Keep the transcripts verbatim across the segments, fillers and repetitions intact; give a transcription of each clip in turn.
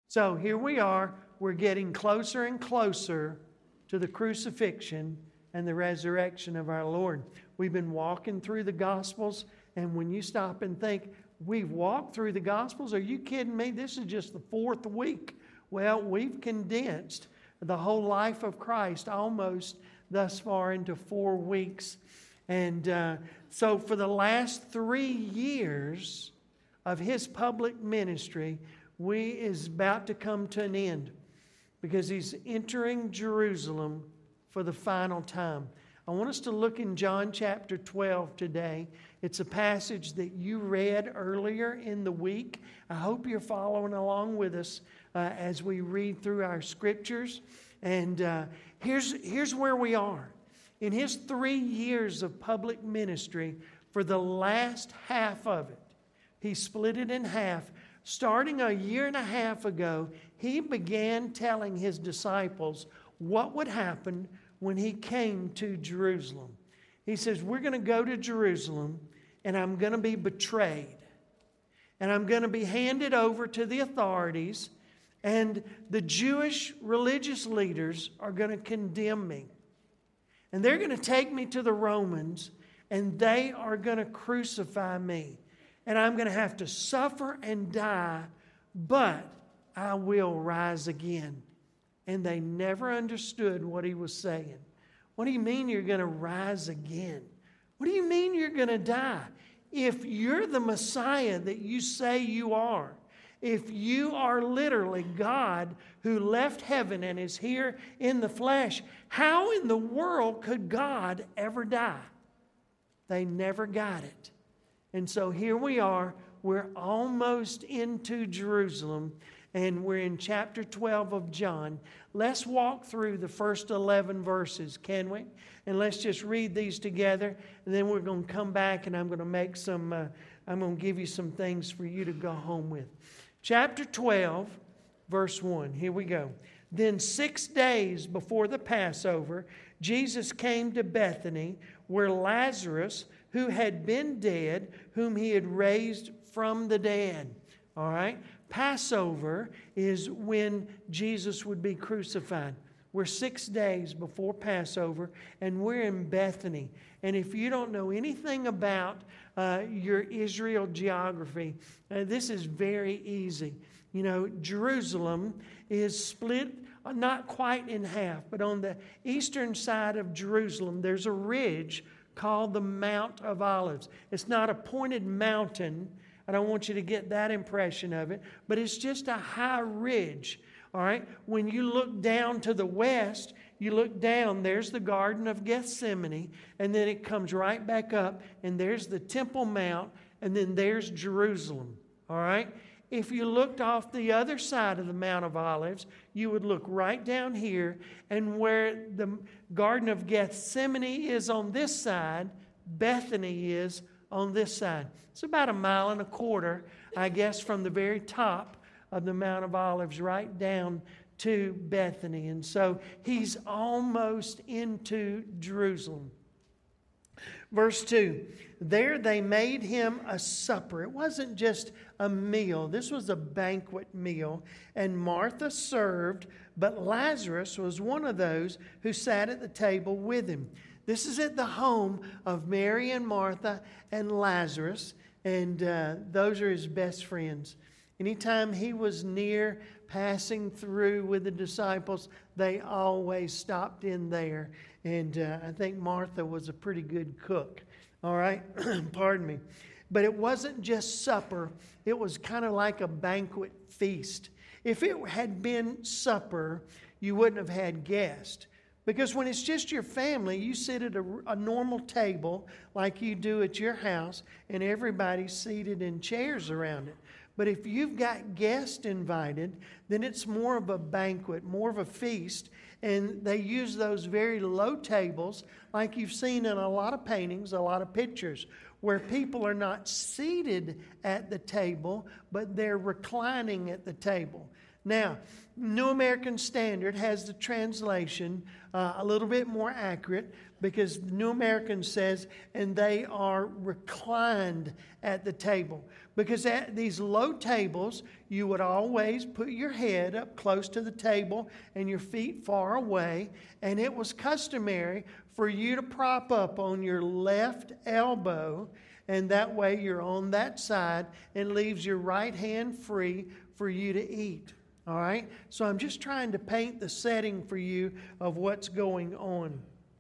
So here we are. We're getting closer and closer to the crucifixion and the resurrection of our Lord. We've been walking through the Gospels, and when you stop and think, we've walked through the Gospels? Are you kidding me? This is just the fourth week. Well, we've condensed the whole life of Christ almost thus far into four weeks. And uh, so for the last three years of His public ministry, we is about to come to an end because He's entering Jerusalem for the final time. I want us to look in John chapter twelve today. It's a passage that you read earlier in the week. I hope you're following along with us uh, as we read through our scriptures. And uh, here's, here's where we are. In His three years of public ministry, for the last half of it, He split it in half. Starting a year and a half ago, He began telling His disciples what would happen when He came to Jerusalem. He says, we're going to go to Jerusalem, and I'm going to be betrayed. And I'm going to be handed over to the authorities, and the Jewish religious leaders are going to condemn me. And they're going to take me to the Romans, and they are going to crucify me. And I'm going to have to suffer and die, but I will rise again. And they never understood what He was saying. What do you mean you're going to rise again? What do you mean you're going to die? If you're the Messiah that you say you are, if you are literally God who left heaven and is here in the flesh, how in the world could God ever die? They never got it. And so here we are. We're almost into Jerusalem, and we're in chapter twelve of John. Let's walk through the first eleven verses, can we? And let's just read these together, and then we're going to come back, and I'm going to make some, uh, I'm going to give you some things for you to go home with. Chapter twelve, verse one. Here we go. Then six days before the Passover, Jesus came to Bethany, where Lazarus, who had been dead, whom He had raised from the dead. All right? Passover is when Jesus would be crucified. We're six days before Passover, and we're in Bethany. And if you don't know anything about uh, your Israel geography, uh, this is very easy. You know, Jerusalem is split uh, not quite in half, but on the eastern side of Jerusalem, there's a ridge called the Mount of Olives. It's not a pointed mountain. I don't want you to get that impression of it, but it's just a high ridge. All right? When you look down to the west, you look down, there's the Garden of Gethsemane, and then it comes right back up, and there's the Temple Mount, and then there's Jerusalem. All right? If you looked off the other side of the Mount of Olives, you would look right down here, and where the Garden of Gethsemane is on this side, Bethany is on this side. It's about a mile and a quarter, I guess, from the very top of the Mount of Olives right down to Bethany. And so He's almost into Jerusalem. Verse two, there they made Him a supper. It wasn't just a meal. This was a banquet meal. And Martha served, but Lazarus was one of those who sat at the table with Him. This is at the home of Mary and Martha and Lazarus. And uh, those are His best friends. Anytime He was near, passing through with the disciples, they always stopped in there. And uh, I think Martha was a pretty good cook. All right? Pardon me. But it wasn't just supper. It was kind of like a banquet feast. If it had been supper, you wouldn't have had guests. Because when it's just your family, you sit at a, a normal table like you do at your house, and everybody's seated in chairs around it. But if you've got guests invited, then it's more of a banquet, more of a feast. And they use those very low tables like you've seen in a lot of paintings, a lot of pictures, where people are not seated at the table, but they're reclining at the table. Now, New American Standard has the translation uh, a little bit more accurate, because the New American says, and they are reclined at the table. Because at these low tables, you would always put your head up close to the table and your feet far away. And it was customary for you to prop up on your left elbow, and that way you're on that side, and leaves your right hand free for you to eat. All right? So I'm just trying to paint the setting for you of what's going on.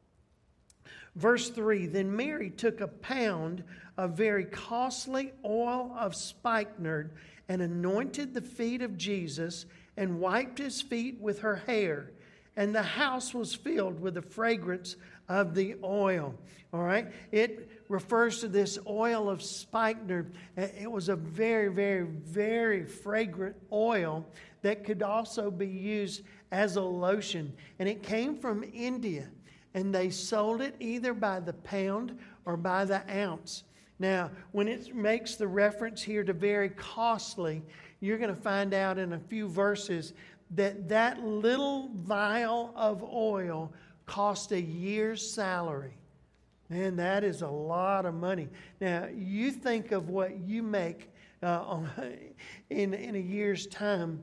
Verse three, then Mary took a pound of very costly oil of spikenard and anointed the feet of Jesus and wiped his feet with her hair. And the house was filled with the fragrance of the oil. All right? It refers to this oil of spikenard. It was a very, very, very fragrant oil that could also be used as a lotion. And it came from India. And they sold it either by the pound or by the ounce. Now, when it makes the reference here to very costly, you're going to find out in a few verses that that little vial of oil cost a year's salary. Man, that is a lot of money. Now, you think of what you make uh, in, in a year's time,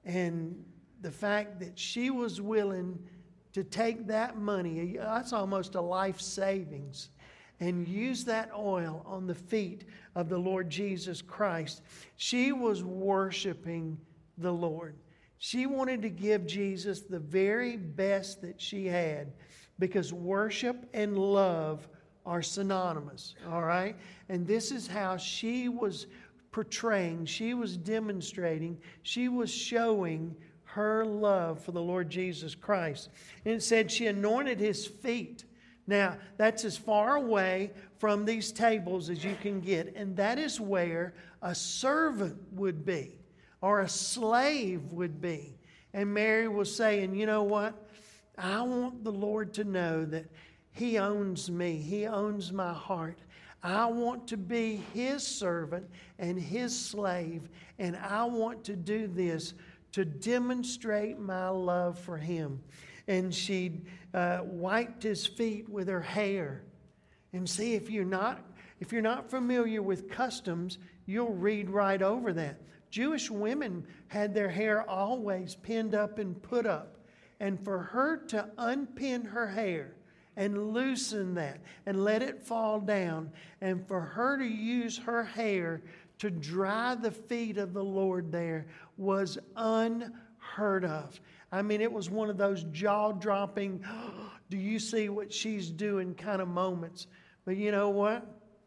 and the fact that she was willing to take that money, that's almost a life savings, and use that oil on the feet of the Lord Jesus Christ. She was worshiping the Lord. She wanted to give Jesus the very best that she had, because worship and love are synonymous, all right? And this is how she was portraying, she was demonstrating, she was showing her love for the Lord Jesus Christ. And it said she anointed his feet. Now, that's as far away from these tables as you can get. And that is where a servant would be, or a slave would be. And Mary was saying, you know what? I want the Lord to know that he owns me. He owns my heart. I want to be his servant and his slave. And I want to do this to demonstrate my love for him. And she uh, wiped his feet with her hair. And see, if you're not if you're not familiar with customs, you'll read right over that. Jewish women had their hair always pinned up and put up. And for her to unpin her hair and loosen that and let it fall down, and for her to use her hair to dry the feet of the Lord there, was unheard of. I mean, it was one of those jaw-dropping, oh, do you see what she's doing kind of moments. But you know what?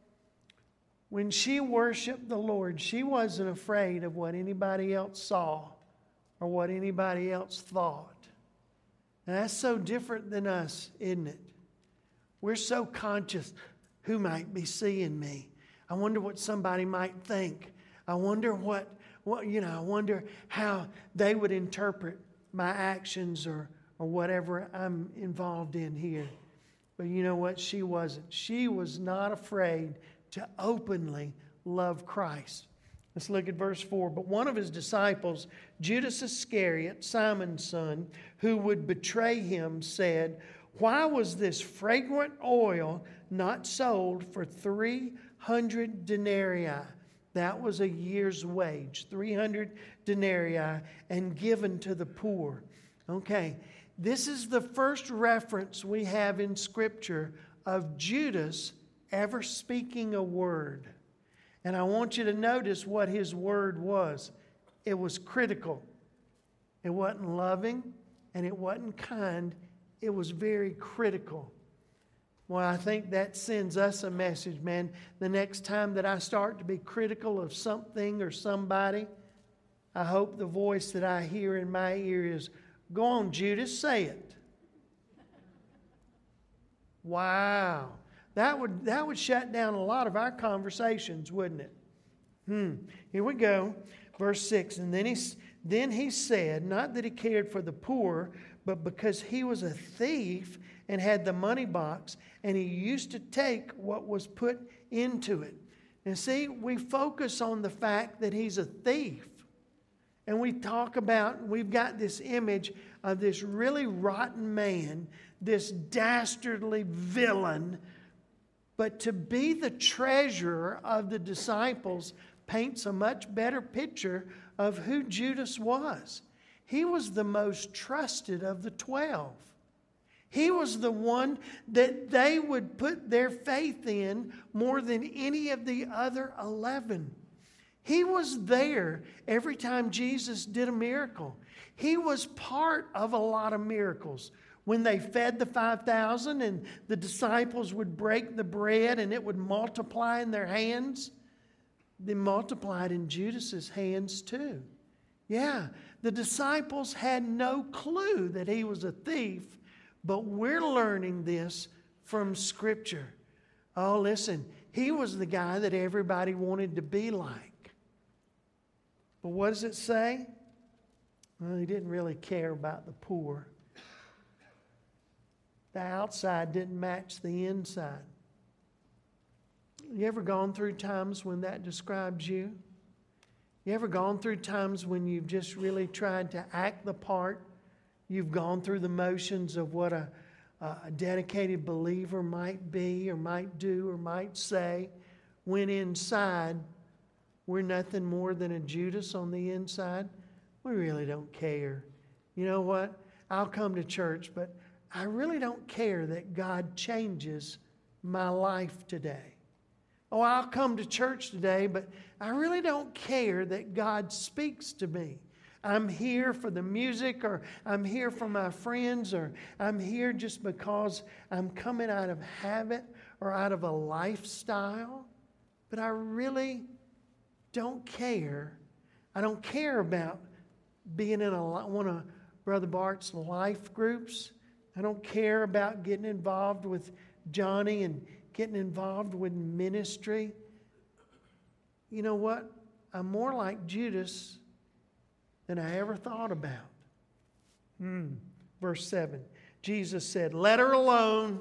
When she worshiped the Lord, she wasn't afraid of what anybody else saw or what anybody else thought. And that's so different than us, isn't it? We're so conscious, who might be seeing me? I wonder what somebody might think. I wonder what, what you know, I wonder how they would interpret my actions or, or whatever I'm involved in here. But you know what? She wasn't. She was not afraid to openly love Christ. Let's look at verse four. But one of his disciples, Judas Iscariot, Simon's son, who would betray him, said, why was this fragrant oil not sold for three hundred denarii? That was a year's wage, three hundred denarii, and given to the poor. Okay, this is the first reference we have in Scripture of Judas ever speaking a word. And I want you to notice what his word was. It was critical. It wasn't loving, and it wasn't kind. It was very critical. Well, I think that sends us a message, man. The next time that I start to be critical of something or somebody, I hope the voice that I hear in my ear is, go on, Judas, say it. Wow. That would, that would shut down a lot of our conversations, wouldn't it? Hmm. Here we go. Verse six. And then he, then he said, not that he cared for the poor, but because he was a thief and had the money box, and he used to take what was put into it. And see, we focus on the fact that he's a thief. And we talk about, we've got this image of this really rotten man, this dastardly villain. But to be the treasurer of the disciples paints a much better picture of who Judas was. He was the most trusted of the twelve. He was the one that they would put their faith in more than any of the other eleven. He was there every time Jesus did a miracle. He was part of a lot of miracles. When they fed the five thousand and the disciples would break the bread and it would multiply in their hands, they multiplied in Judas's hands too. Yeah, the disciples had no clue that he was a thief, but we're learning this from Scripture. Oh, listen, he was the guy that everybody wanted to be like. But what does it say? Well, he didn't really care about the poor. The outside didn't match the inside. You ever gone through times when that describes you? You ever gone through times when you've just really tried to act the part? You've gone through the motions of what a, a dedicated believer might be or might do or might say, when inside we're nothing more than a Judas on the inside. We really don't care. You know what? I'll come to church, but I really don't care that God changes my life today. Oh, I'll come to church today, but I really don't care that God speaks to me. I'm here for the music, or I'm here for my friends, or I'm here just because I'm coming out of habit or out of a lifestyle. But I really don't care. I don't care about being in a, one of Brother Bart's life groups. I don't care about getting involved with Johnny and getting involved with ministry. You know what? I'm more like Judas than I ever thought about. Hmm. Verse seven. Jesus said, "Let her alone."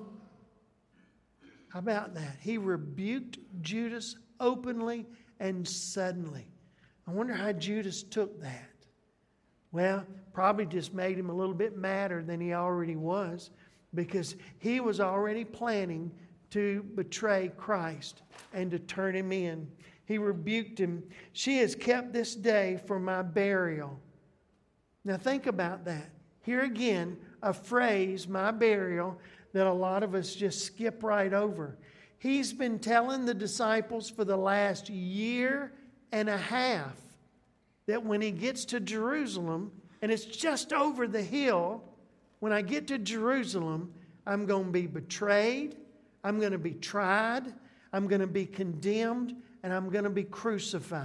How about that? He rebuked Judas openly and suddenly. I wonder how Judas took that. Well, probably just made him a little bit madder than he already was, because he was already planning to betray Christ and to turn him in. He rebuked him. "She has kept this day for my burial." Now think about that. Here again, a phrase, my burial, that a lot of us just skip right over. He's been telling the disciples for the last year and a half that when he gets to Jerusalem, and it's just over the hill, when I get to Jerusalem, I'm going to be betrayed, I'm going to be tried, I'm going to be condemned, and I'm going to be crucified.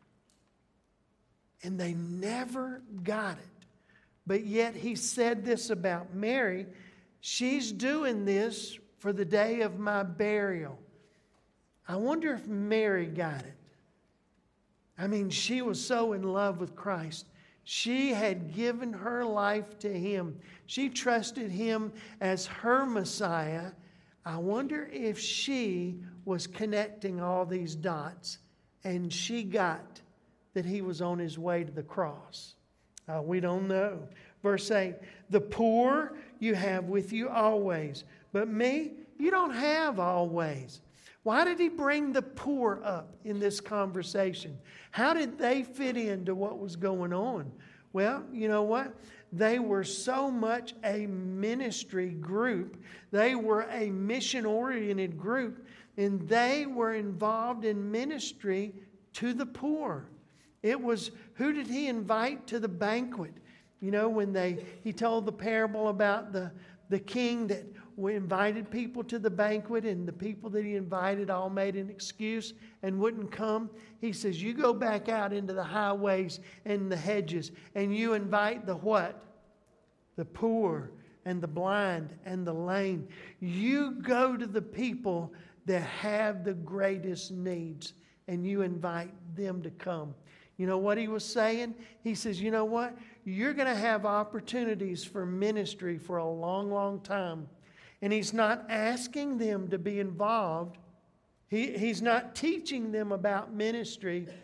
And they never got it. But yet he said this about Mary: she's doing this for the day of my burial. I wonder if Mary got it. I mean, she was so in love with Christ. She had given her life to Him. She trusted Him as her Messiah. I wonder if she was connecting all these dots and she got that He was on His way to the cross. Uh, we don't know. Verse eight, "The poor you have with you always, but me you don't have always." Why did He bring the poor up in this conversation? How did they fit into what was going on? Well, you know what? They were so much a ministry group. They were a mission-oriented group, and they were involved in ministry to the poor. It was, who did He invite to the banquet? You know, when they He told the parable about the, the king that we invited people to the banquet, and the people that He invited all made an excuse and wouldn't come. He says, you go back out into the highways and the hedges and you invite the what? The poor and the blind and the lame. You go to the people that have the greatest needs and you invite them to come. You know what He was saying? He says, you know what? You're going to have opportunities for ministry for a long, long time. And He's not asking them to be involved. He, he's not teaching them about ministry.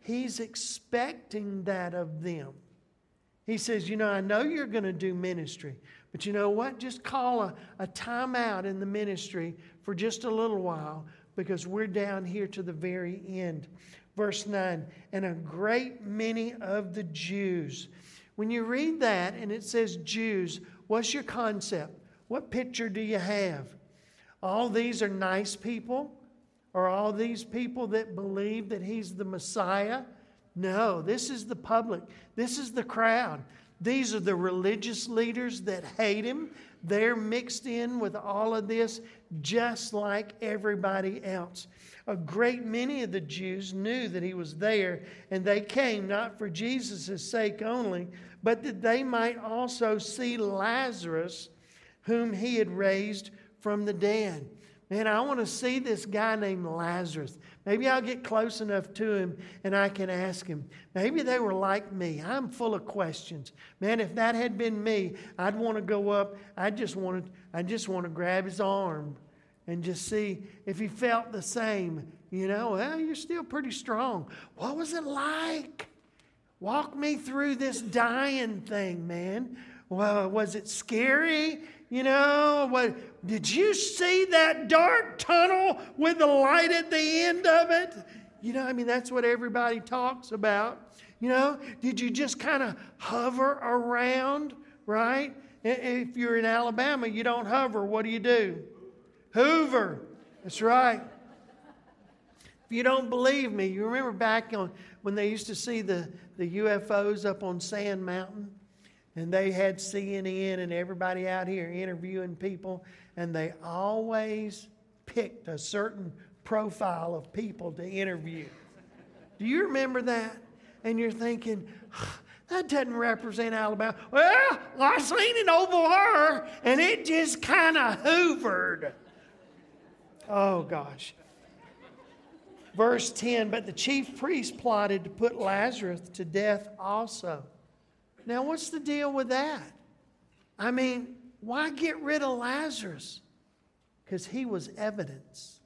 He's expecting that of them. He says, you know, I know you're going to do ministry, but you know what? Just call a, a time out in the ministry for just a little while, because we're down here to the very end. Verse nine, and a great many of the Jews. When you read that and it says Jews, what's your concept? What picture do you have? All these are nice people? Or all these people that believe that He's the Messiah? No, this is the public. This is the crowd. These are the religious leaders that hate Him. They're mixed in with all of this just like everybody else. A great many of the Jews knew that He was there, and they came not for Jesus' sake only, but that they might also see Lazarus, whom He had raised from the dead. Man, I want to see this guy named Lazarus. Maybe I'll get close enough to him and I can ask him. Maybe they were like me. I'm full of questions. Man, if that had been me, I'd want to go up. I just want to, I just want to grab his arm and just see if he felt the same. You know, well, you're still pretty strong. What was it like? Walk me through this dying thing, man. Well, was it scary? You know, what, did you see that dark tunnel with the light at the end of it? You know, I mean, that's what everybody talks about. You know, did you just kind of hover around, right? If you're in Alabama, you don't hover. What do you do? Hoover. That's right. If you don't believe me, you remember back on when they used to see the, the U F Os up on Sand Mountain? And they had C N N and everybody out here interviewing people. And they always picked a certain profile of people to interview. Do you remember that? And you're thinking, that doesn't represent Alabama. Well, I seen it over her, and it just kind of hoovered. Oh, gosh. Verse ten, but the chief priest plotted to put Lazarus to death also. Now, what's the deal with that? I mean, why get rid of Lazarus? Because he was evidence.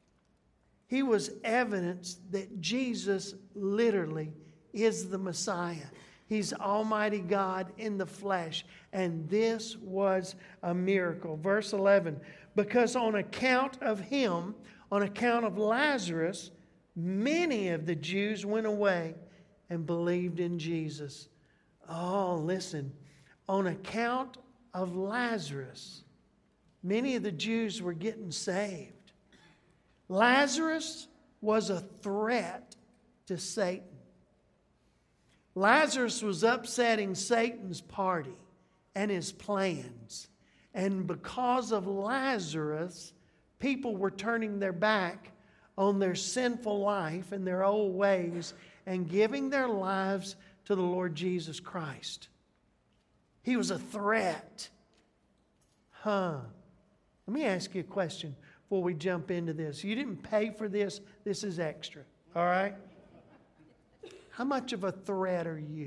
He was evidence that Jesus literally is the Messiah. He's Almighty God in the flesh. And this was a miracle. Verse eleven, because on account of him, on account of Lazarus, many of the Jews went away and believed in Jesus. Oh, listen, on account of Lazarus, many of the Jews were getting saved. Lazarus was a threat to Satan. Lazarus was upsetting Satan's party and his plans. And because of Lazarus, people were turning their back on their sinful life and their old ways and giving their lives to the Lord Jesus Christ. He was a threat. Huh. Let me ask you a question before we jump into this. You didn't pay for this. This is extra. All right? How much of a threat are you?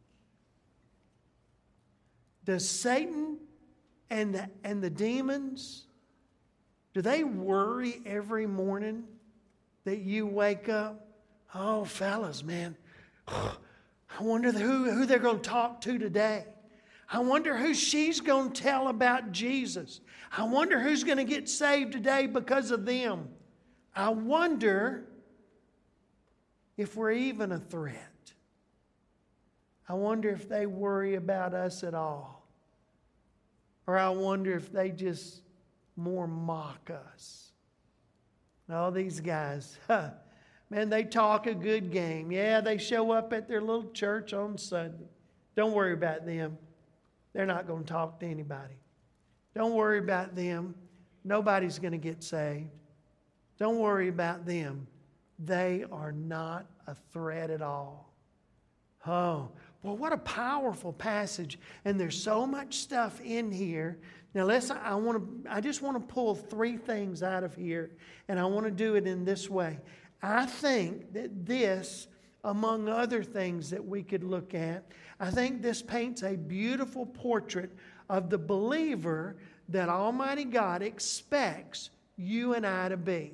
Does Satan and the, and the demons, do they worry every morning that you wake up? Oh, fellas, man. I wonder who, who they're going to talk to today. I wonder who she's going to tell about Jesus. I wonder who's going to get saved today because of them. I wonder if we're even a threat. I wonder if they worry about us at all. Or I wonder if they just more mock us. All these guys, huh, man, they talk a good game. Yeah, they show up at their little church on Sunday. Don't worry about them. They're not going to talk to anybody. Don't worry about them. Nobody's going to get saved. Don't worry about them. They are not a threat at all. Oh, well, what a powerful passage. And there's so much stuff in here. Now, let's, I, want to, I just want to pull three things out of here, and I want to do it in this way. I think that this, among other things that we could look at, I think this paints a beautiful portrait of the believer that Almighty God expects you and I to be.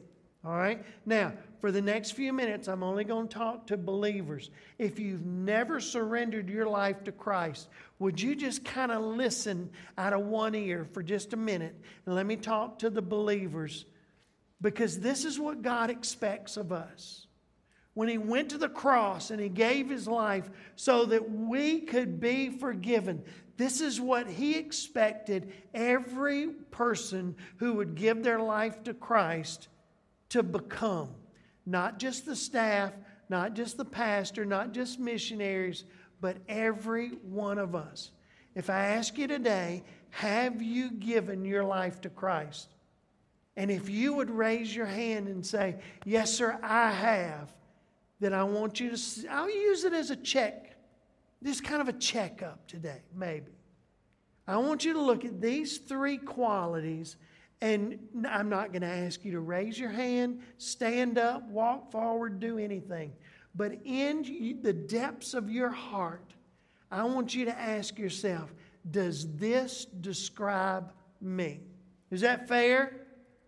All right? Now, for the next few minutes, I'm only going to talk to believers. If you've never surrendered your life to Christ, would you just kind of listen out of one ear for just a minute and let me talk to the believers? Because this is what God expects of us. When He went to the cross and He gave His life so that we could be forgiven, this is what He expected every person who would give their life to Christ to become. Not just the staff, not just the pastor, not just missionaries, but every one of us. If I ask you today, have you given your life to Christ? And if you would raise your hand and say, yes, sir, I have, then I want you to, I'll use it as a check. Just kind of a checkup today, maybe. I want you to look at these three qualities, and I'm not going to ask you to raise your hand, stand up, walk forward, do anything. But in the depths of your heart, I want you to ask yourself, does this describe me? Is that fair?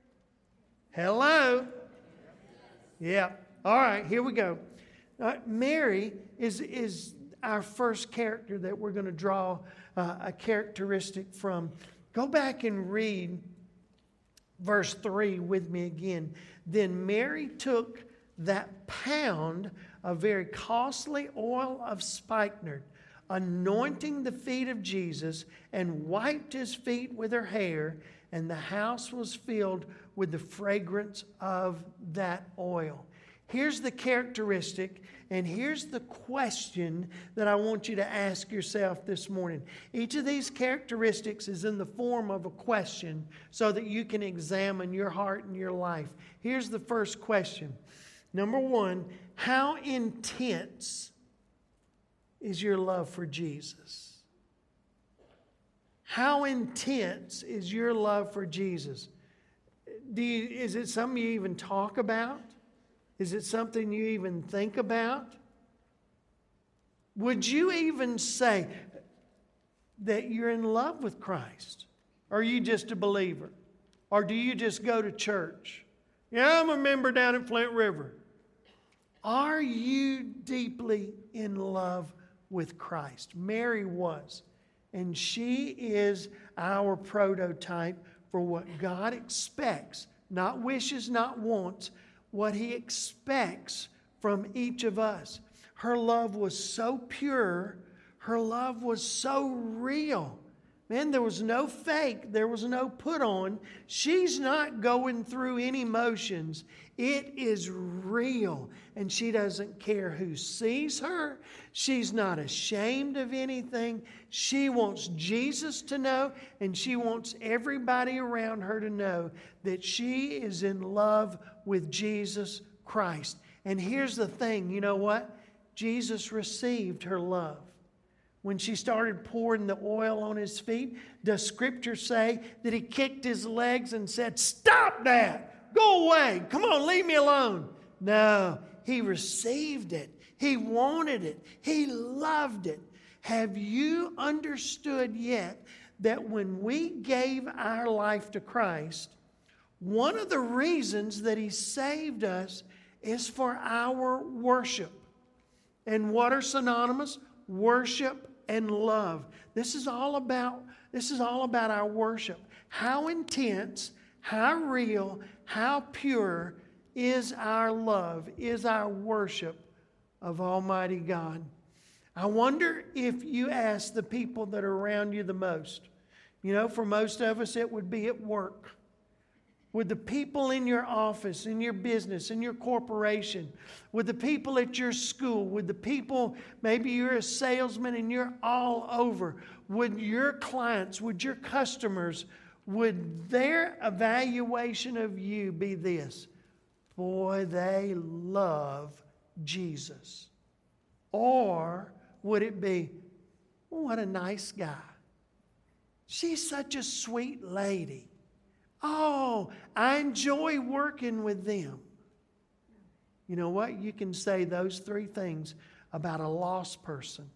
Hello? Yeah. All right, here we go. Uh, Mary is, is our first character that we're going to draw uh, a characteristic from. Go back and read verse three with me again. Then Mary took that pound of very costly oil of spikenard, anointing the feet of Jesus, and wiped His feet with her hair, and the house was filled with the fragrance of that oil. Here's the characteristic, and here's the question that I want you to ask yourself this morning. Each of these characteristics is in the form of a question so that you can examine your heart and your life. Here's the first question. Number one, how intense is your love for Jesus? How intense is your love for Jesus? Do you, is it something you even talk about? Is it something you even think about? Would you even say that you're in love with Christ? Or are you just a believer? Or do you just go to church? Yeah, I'm a member down at Flint River. Are you deeply in love with Christ? Mary was. And she is our prototype for what God expects. Not wishes, not wants. What He expects from each of us. Her love was so pure. Her love was so real. Man, there was no fake. There was no put on. She's not going through any motions. It is real. And she doesn't care who sees her. She's not ashamed of anything. She wants Jesus to know, and she wants everybody around her to know that she is in love with Jesus Christ. And here's the thing, you know what? Jesus received her love. When she started pouring the oil on His feet, does Scripture say that He kicked His legs and said, "Stop that! Go away! Come on, leave me alone!" No, He received it. He wanted it. He loved it. Have you understood yet that when we gave our life to Christ, one of the reasons that He saved us is for our worship? And what are synonymous? Worship and love. This is all about, this is all about our worship. How intense, how real, how pure is our love, is our worship of Almighty God. I wonder if you ask the people that are around you the most. You know, for most of us it would be at work. With the people in your office, in your business, in your corporation, with the people at your school, with the people, maybe you're a salesman and you're all over, with your clients, with your customers, would their evaluation of you be this? Boy, they love Jesus. Or would it be, oh, what a nice guy. She's such a sweet lady. Oh, I enjoy working with them. You know what? You can say those three things about a lost person.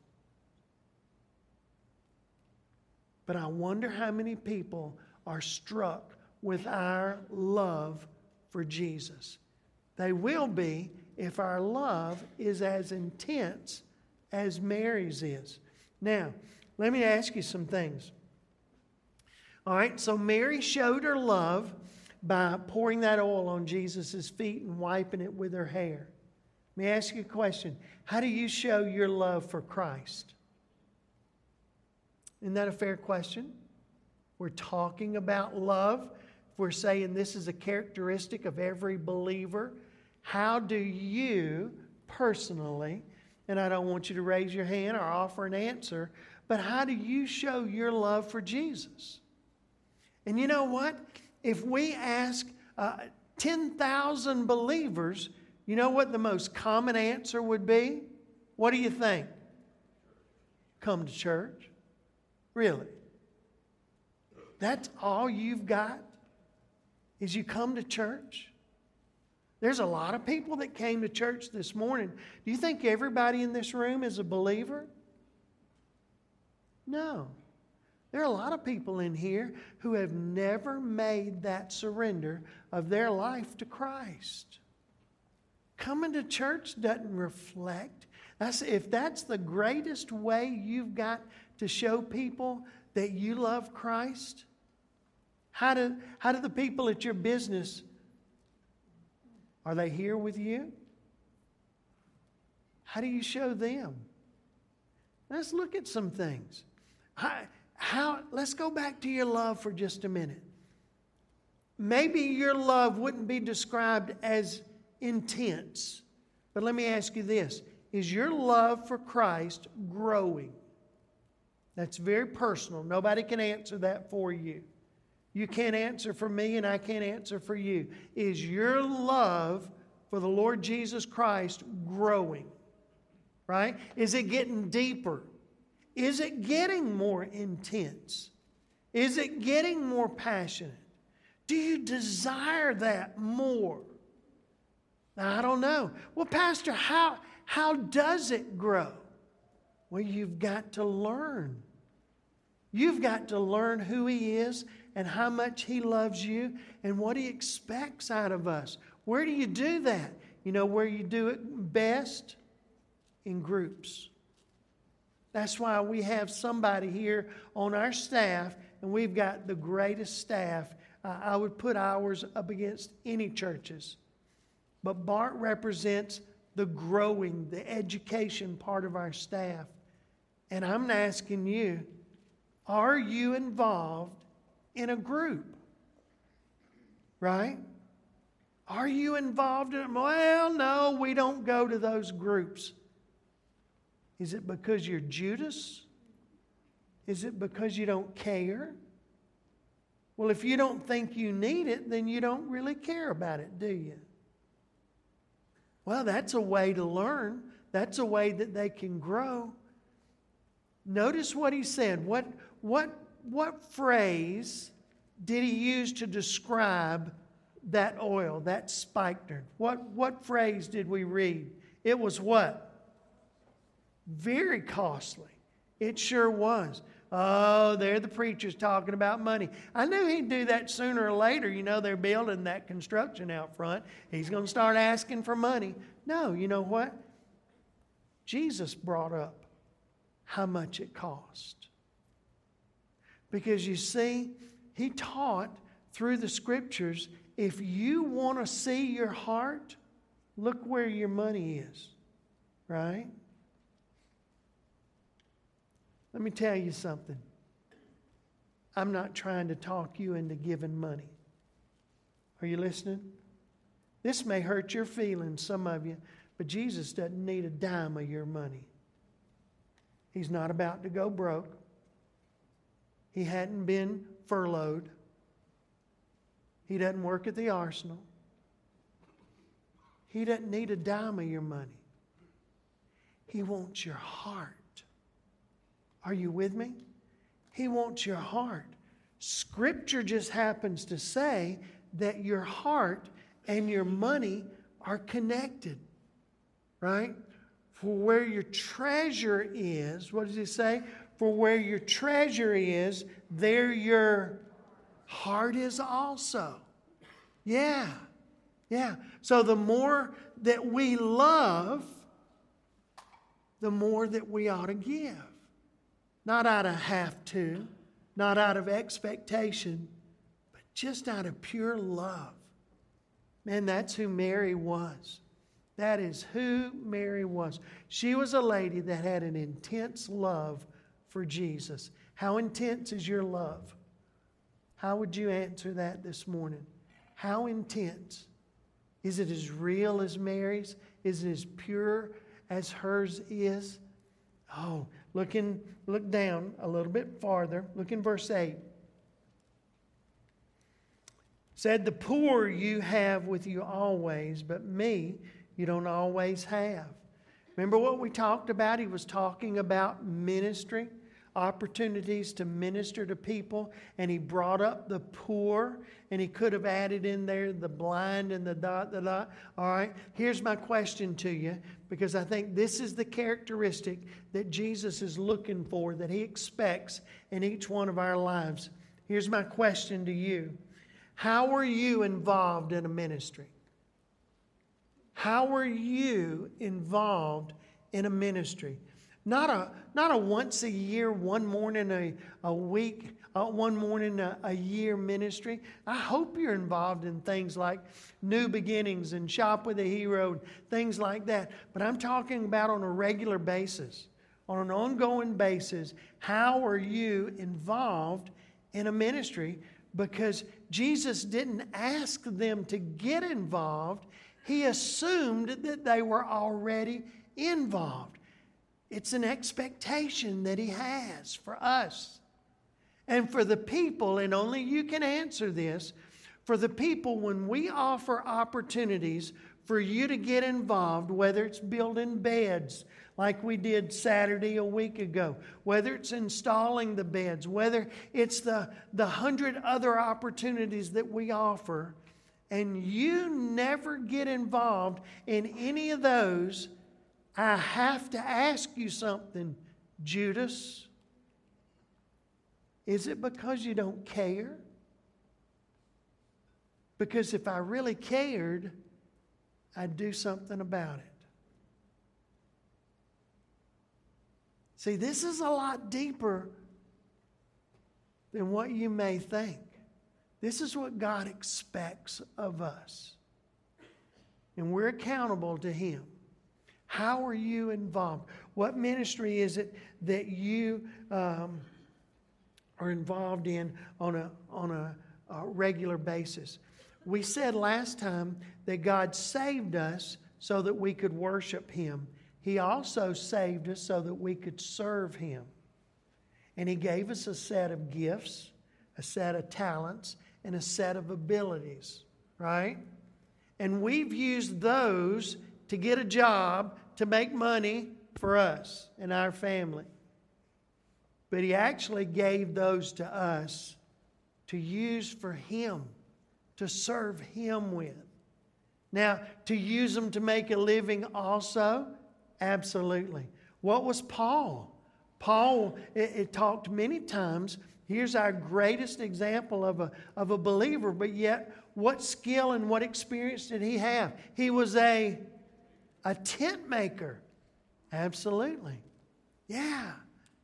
But I wonder how many people are struck with our love for Jesus. They will be if our love is as intense as Mary's is. Now, let me ask you some things. All right, so Mary showed her love by pouring that oil on Jesus' feet and wiping it with her hair. Let me ask you a question. How do you show your love for Christ? Isn't that a fair question? We're talking about love. We're saying this is a characteristic of every believer. How do you personally, and I don't want you to raise your hand or offer an answer, but how do you show your love for Jesus? And you know what? If we ask uh, ten thousand believers, you know what the most common answer would be? What do you think? Come to church. Really? That's all you've got? Is you come to church? There's a lot of people that came to church this morning. Do you think everybody in this room is a believer? No. There are a lot of people in here who have never made that surrender of their life to Christ. Coming to church doesn't reflect. That's, if that's the greatest way you've got to show people that you love Christ, how do, how do the people at your business, are they here with you? How do you show them? Let's look at some things. How, how, let's go back to your love for just a minute. Maybe your love wouldn't be described as intense, but let me ask you this. Is your love for Christ growing? That's very personal. Nobody can answer that for you. You can't answer for me, and I can't answer for you. Is your love for the Lord Jesus Christ growing? Right? Is it getting deeper? Is it getting more intense? Is it getting more passionate? Do you desire that more? Now, I don't know. Well, Pastor, how, how does it grow? Well, you've got to learn. You've got to learn who He is and how much He loves you and what He expects out of us. Where do you do that? You know where you do it best? In groups. That's why we have somebody here on our staff, and we've got the greatest staff. Uh, I would put ours up against any churches. But Bart represents the growing, the education part of our staff. And I'm asking you, are you involved in a group? Right? Are you involved in it? Well, no, we don't go to those groups. Is it because you're Judas? Is it because you don't care? Well, if you don't think you need it, then you don't really care about it, do you? Well, that's a way to learn. That's a way that they can grow. Notice what he said. What, what, what phrase did he use to describe that oil, that spikenard? What, what phrase did we read? It was what? Very costly. It sure was. Oh, there the preacher's talking about money. I knew he'd do that sooner or later. You know, they're building that construction out front. He's going to start asking for money. No, you know what? Jesus brought up how much it cost. Because you see, He taught through the Scriptures, if you want to see your heart, look where your money is. Right? Let me tell you something. I'm not trying to talk you into giving money. Are you listening? This may hurt your feelings, some of you, but Jesus doesn't need a dime of your money. He's not about to go broke. He hadn't been furloughed. He doesn't work at the arsenal. He doesn't need a dime of your money. He wants your heart. Are you with me? He wants your heart. Scripture just happens to say that your heart and your money are connected. Right? For where your treasure is, what does it say? For where your treasure is, there your heart is also. Yeah. Yeah. So the more that we love, the more that we ought to give. Not out of have to, not out of expectation, but just out of pure love. Man, that's who Mary was. That is who Mary was. She was a lady that had an intense love for Jesus. How intense is your love? How would you answer that this morning? How intense? Is it as real as Mary's? Is it as pure as hers is? Oh, look, in, look down a little bit farther. Look in verse eight. Said, the poor you have with you always, but me you don't always have. Remember what we talked about? He was talking about ministry, opportunities to minister to people, and he brought up the poor, and he could have added in there the blind and the dot, the dot. All right, here's my question to you, because I think this is the characteristic that Jesus is looking for, that he expects in each one of our lives. Here's my question to you. How are you involved in a ministry? How are you involved in a ministry? Not a not a once a year, one morning a, a week, uh, one morning a, a year ministry. I hope you're involved in things like New Beginnings and Shop with a Hero, and things like that. But I'm talking about on a regular basis, on an ongoing basis. How are you involved in a ministry? Because Jesus didn't ask them to get involved. He assumed that they were already involved. It's an expectation that he has for us. And for the people, and only you can answer this, for the people, when we offer opportunities for you to get involved, whether it's building beds like we did Saturday a week ago, whether it's installing the beds, whether it's the, the hundred other opportunities that we offer, and you never get involved in any of those, I have to ask you something, Judas. Is it because you don't care? Because if I really cared, I'd do something about it. See, this is a lot deeper than what you may think. This is what God expects of us. And we're accountable to him. How are you involved? What ministry is it that you um, are involved in on a, on a, a regular basis? We said last time that God saved us so that we could worship him. He also saved us so that we could serve him. And he gave us a set of gifts, a set of talents, and a set of abilities, right? And we've used those to get a job, to make money for us and our family. But he actually gave those to us to use for him, to serve him with. Now, to use them to make a living also, absolutely. What was Paul? Paul, it, it talked many times. Here's our greatest example of a, of a believer, but yet what skill and what experience did he have? He was a, a tent maker. Absolutely. Yeah.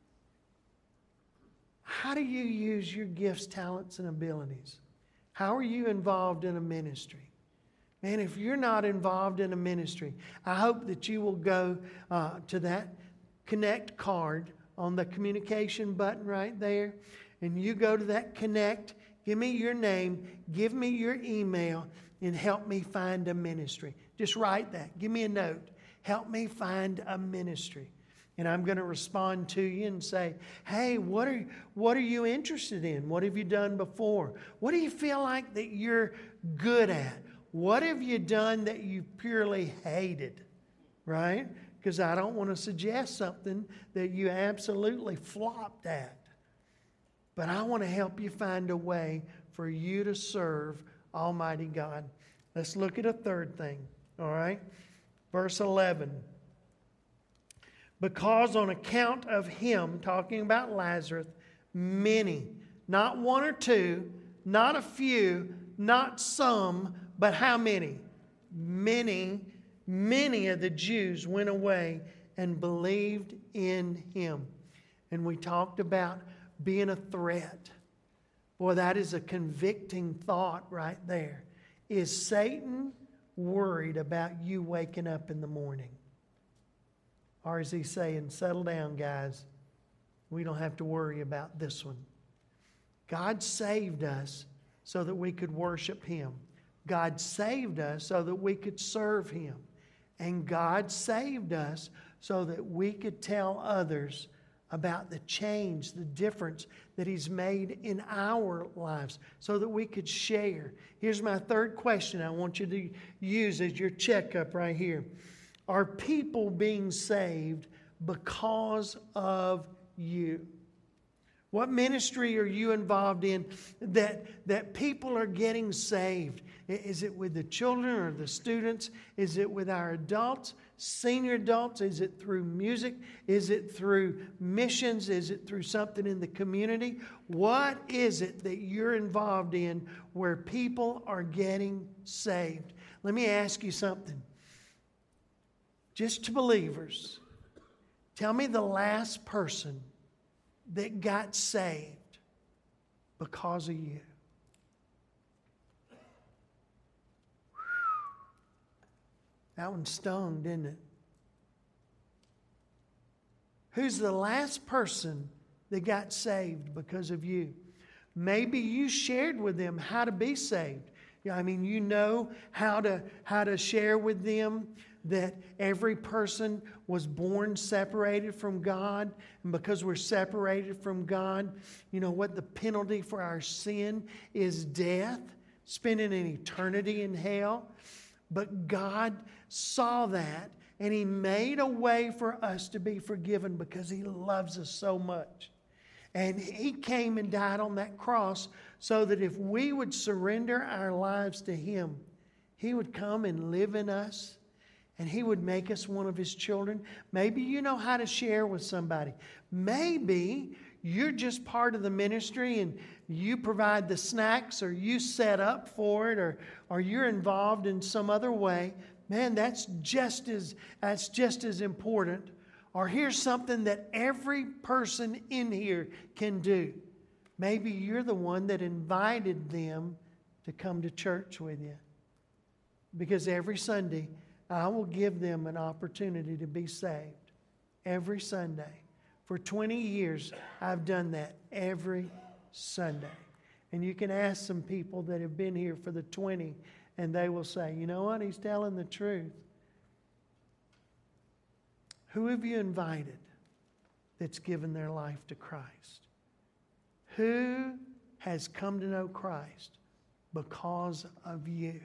How do you use your gifts, talents, and abilities? How are you involved in a ministry? Man, if you're not involved in a ministry, I hope that you will go uh, to that Connect card on the communication button right there. And you go to that Connect, give me your name, give me your email, and help me find a ministry. Just write that. Give me a note. Help me find a ministry. And I'm going to respond to you and say, hey, what are, what are you interested in? What have you done before? What do you feel like that you're good at? What have you done that you purely hated? Right? Because I don't want to suggest something that you absolutely flopped at. But I want to help you find a way for you to serve Almighty God. Let's look at a third thing. All right? Verse eleven. Because on account of him, talking about Lazarus, many, not one or two, not a few, not some, but how many? many, many of the Jews went away and believed in him. And we talked about being a threat. Boy, that is a convicting thought right there. Is Satan worried about you waking up in the morning? Or is he saying, settle down, guys. We don't have to worry about this one. God saved us so that we could worship him. God saved us so that we could serve him. And God saved us so that we could tell others about the change, the difference that he's made in our lives, so that we could share. Here's my third question I want you to use as your checkup right here. Are people being saved because of you? What ministry are you involved in that, that people are getting saved? Is it with the children or the students? Is it with our adults, senior adults? Is it through music? Is it through missions? Is it through something in the community? What is it that you're involved in where people are getting saved? Let me ask you something. Just to believers, tell me the last person that got saved because of you. That one stung, didn't it? Who's the last person that got saved because of you? Maybe you shared with them how to be saved. I mean, you know how to how to share with them that every person was born separated from God. And because we're separated from God, you know what? The penalty for our sin is death, spending an eternity in hell. But God saw that, and he made a way for us to be forgiven because he loves us so much. And he came and died on that cross so that if we would surrender our lives to him, he would come and live in us. And he would make us one of his children. Maybe you know how to share with somebody. Maybe you're just part of the ministry and you provide the snacks, or you set up for it, or, or you're involved in some other way. Man, that's just as that's just as important. Or here's something that every person in here can do. Maybe you're the one that invited them to come to church with you. Because every Sunday, I will give them an opportunity to be saved every Sunday. For twenty years, I've done that every Sunday. And you can ask some people that have been here for the twenty, and they will say, you know what, he's telling the truth. Who have you invited that's given their life to Christ? Who has come to know Christ because of you?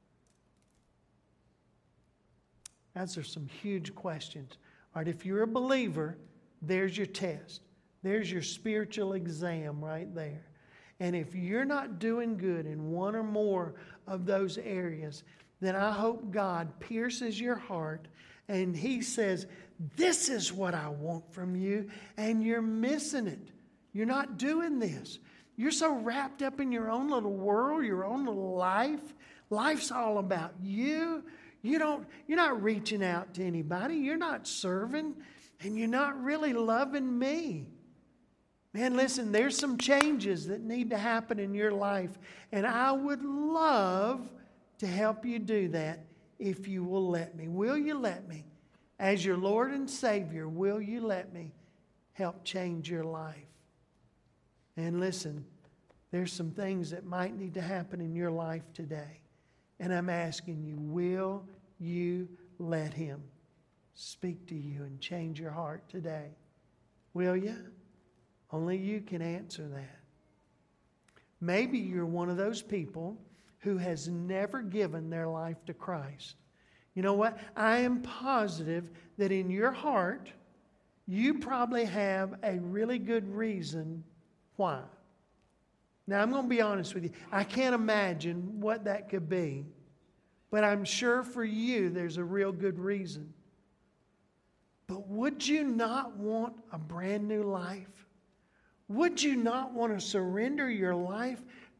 Those are some huge questions. All right, if you're a believer, there's your test. There's your spiritual exam right there. And if you're not doing good in one or more of those areas, then I hope God pierces your heart and he says, this is what I want from you, and you're missing it. You're not doing this. You're so wrapped up in your own little world, your own little life. Life's all about you. You don't, you're not reaching out to anybody. You're not serving. And you're not really loving me. Man, listen, there's some changes that need to happen in your life. And I would love to help you do that if you will let me. Will you let me? As your Lord and Savior, will you let me help change your life? And listen, there's some things that might need to happen in your life today. And I'm asking you, will you let him speak to you and change your heart today? Will you? Only you can answer that. Maybe you're one of those people who has never given their life to Christ. You know what? I am positive that in your heart, you probably have a really good reason why. Now, I'm going to be honest with you. I can't imagine what that could be. But I'm sure for you, there's a real good reason. But would you not want a brand new life? Would you not want to surrender your life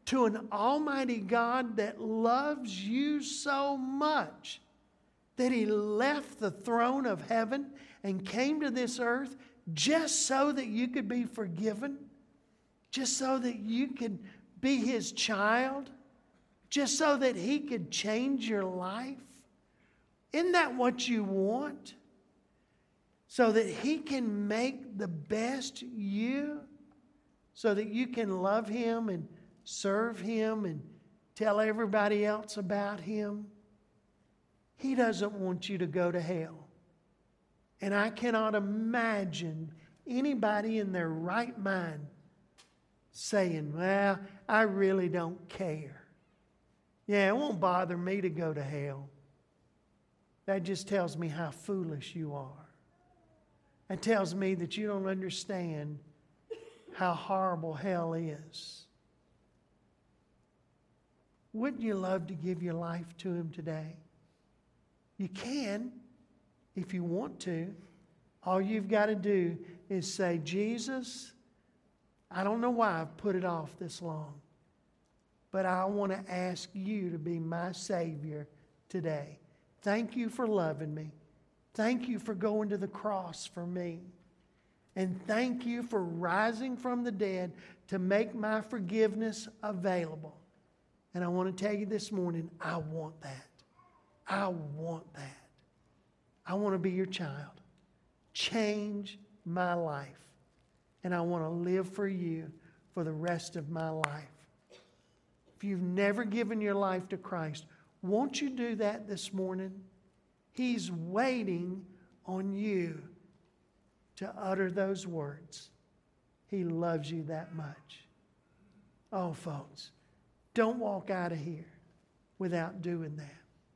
to an almighty God that loves you so much that He left the throne of heaven and came to this earth just so that you could be forgiven, just so that you could be His child, just so that He could change your life? Isn't that what you want? So that He can make the best you, so that you can love Him and serve Him and tell everybody else about Him. He doesn't want you to go to hell. And I cannot imagine anybody in their right mind saying, well, I really don't care. Yeah, it won't bother me to go to hell. That just tells me how foolish you are. It tells me that you don't understand how horrible hell is. Wouldn't you love to give your life to Him today? You can, if you want to. All you've got to do is say, Jesus, I don't know why I've put it off this long, but I want to ask You to be my Savior today. Thank You for loving me. Thank You for going to the cross for me. And thank You for rising from the dead to make my forgiveness available. And I want to tell you this morning, I want that. I want that. I want to be Your child. Change my life. And I want to live for You for the rest of my life. If you've never given your life to Christ, won't you do that this morning? He's waiting on you to utter those words. He loves you that much. Oh, folks, don't walk out of here without doing that.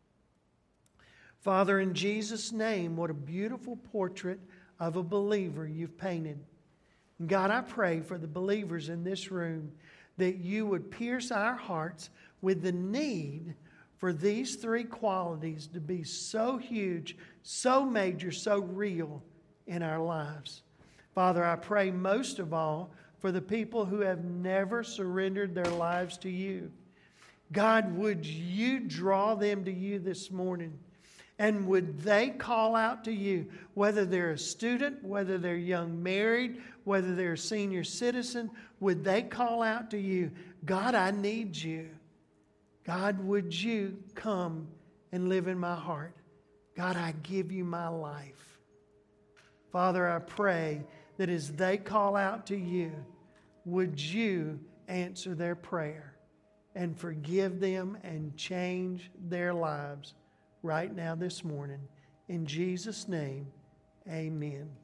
Father, in Jesus' name, what a beautiful portrait of a believer You've painted. God, I pray for the believers in this room that You would pierce our hearts with the need for these three qualities to be so huge, so major, so real in our lives. Father, I pray most of all for the people who have never surrendered their lives to You. God, would You draw them to You this morning? And would they call out to You, whether they're a student, whether they're young married, whether they're a senior citizen, would they call out to You, God, I need You. God, would You come and live in my heart? God, I give You my life. Father, I pray that as they call out to You, would You answer their prayer and forgive them and change their lives right now this morning. In Jesus' name, amen.